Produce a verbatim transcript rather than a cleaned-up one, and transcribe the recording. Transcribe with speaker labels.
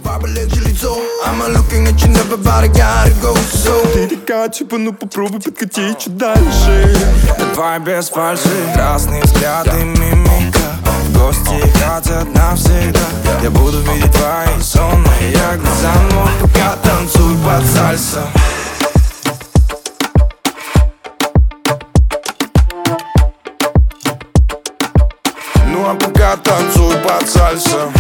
Speaker 1: поболече лицо. I'm looking at you, never body gotta go so.
Speaker 2: Ты такая, типа, ну попробуй подкатить чуть дальше.
Speaker 1: Давай без фальши, красные взгляды, мимика. В гости хотят навсегда. Я буду видеть твои сонные глаза, но пока танцуй под сальсо. Ну а пока танцуй под сальсо.